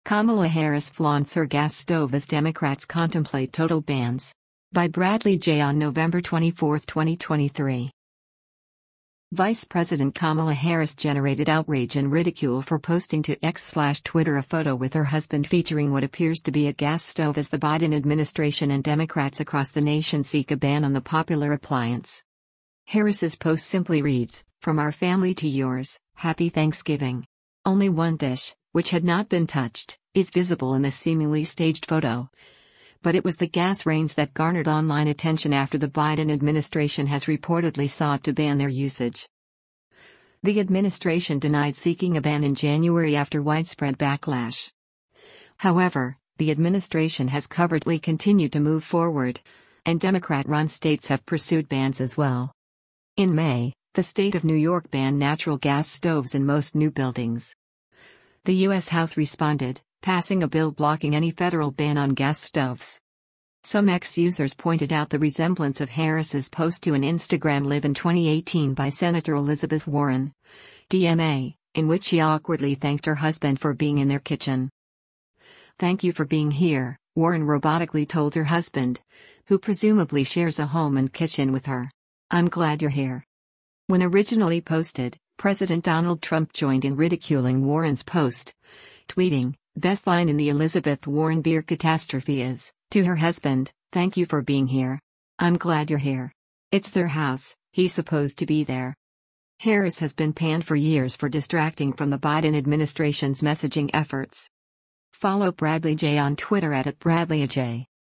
Kamala Harris flaunts her gas stove as Democrats contemplate total bans. By Bradley J. on November 24, 2023. Vice President Kamala Harris generated outrage and ridicule for posting to X/Twitter a photo with her husband featuring what appears to be a gas stove as the Biden administration and Democrats across the nation seek a ban on the popular appliance. Harris's post simply reads, "From our family to yours, Happy Thanksgiving." Only one dish, which had not been touched, is visible in the seemingly staged photo. But it was the gas range that garnered online attention after the Biden administration has reportedly sought to ban their usage. The administration denied seeking a ban in January after widespread backlash. However, the administration has covertly continued to move forward, and Democrat-run states have pursued bans as well. In May, the state of New York banned natural gas stoves in most new buildings. The U.S. House responded, passing a bill blocking any federal ban on gas stoves. Some X-users pointed out the resemblance of Harris's post to an Instagram Live in 2018 by Senator Elizabeth Warren, DMA, in which she awkwardly thanked her husband for being in their kitchen. "Thank you for being here," Warren robotically told her husband, who presumably shares a home and kitchen with her. "I'm glad you're here." When originally posted, President Donald Trump joined in ridiculing Warren's post, tweeting, "Best line in the Elizabeth Warren beer catastrophe is, to her husband, thank you for being here. I'm glad you're here. It's their house, he's supposed to be there." Harris has been panned for years for distracting from the Biden administration's messaging efforts. Follow Bradley J on Twitter @BradleyAJ.